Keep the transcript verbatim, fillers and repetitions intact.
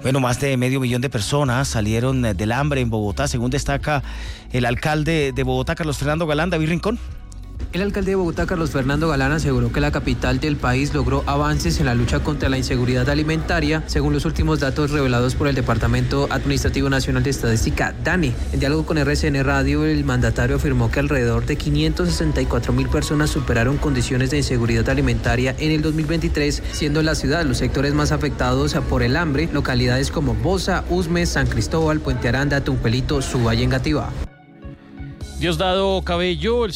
Bueno, más de medio millón de personas salieron del hambre en Bogotá, según destaca el alcalde de Bogotá, Carlos Fernando Galán. David Rincón. El alcalde de Bogotá, Carlos Fernando Galán, aseguró que la capital del país logró avances en la lucha contra la inseguridad alimentaria, según los últimos datos revelados por el Departamento Administrativo Nacional de Estadística, DANE. En diálogo con R C N Radio, el mandatario afirmó que alrededor de quinientas sesenta y cuatro mil personas superaron condiciones de inseguridad alimentaria en el dos mil veintitrés, siendo la ciudad los sectores más afectados por el hambre, localidades como Bosa, Usme, San Cristóbal, Puente Aranda, Tunjuelito, Suba y Engativá. Diosdado Cabello, el